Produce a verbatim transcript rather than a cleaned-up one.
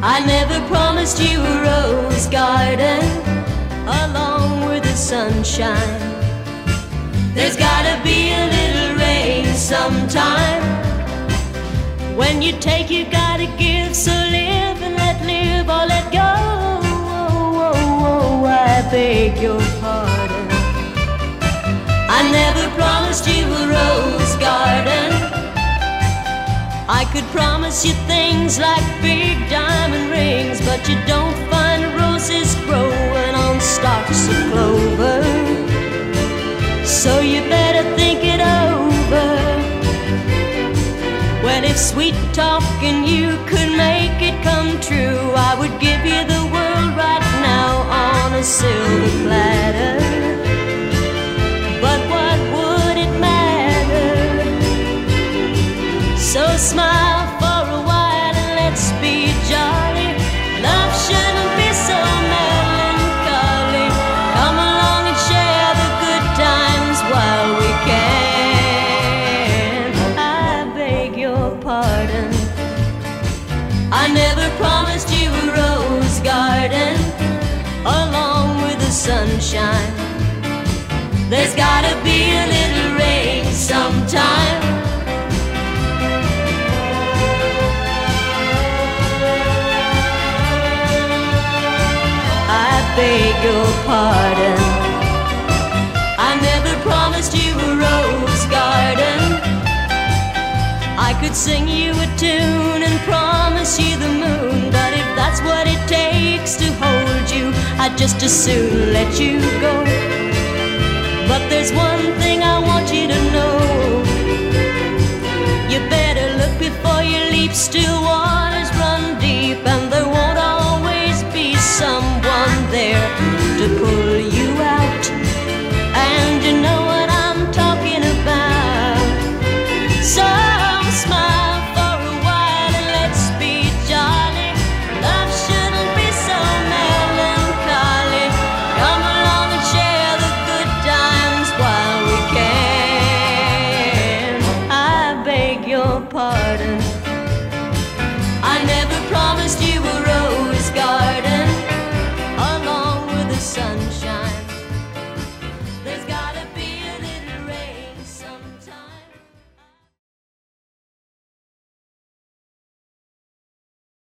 I never promised you a rose garden along with the sunshine. There's gotta be a little rain sometime. When you take, you gotta give. So live and let live or let go. Oh, oh, oh, I beg your pardon. I never promised you a rose garden. I could promise you things like big diamond rings, but you don't find roses growing on stalks of clover. So you better think it over. Well, if sweet talking you could make it come true, I would give you the world right now on a silver platter. But what would it matter? So smile for a while and let's be jolly. Love shouldn't be so melancholy. Come along and share the good times while we can. I beg your pardon. I never promised you a rose garden along with the sunshine. There's gotta be a little rain sometime. I beg your pardon. I never promised you a rose garden. I could sing you a tune and promise you the moon, but if that's what it takes to hold you, I'd just as soon let you go. But there's one thing I want you to know. You better look before you leap. Still waters run deep, and there won't always be someone there to pull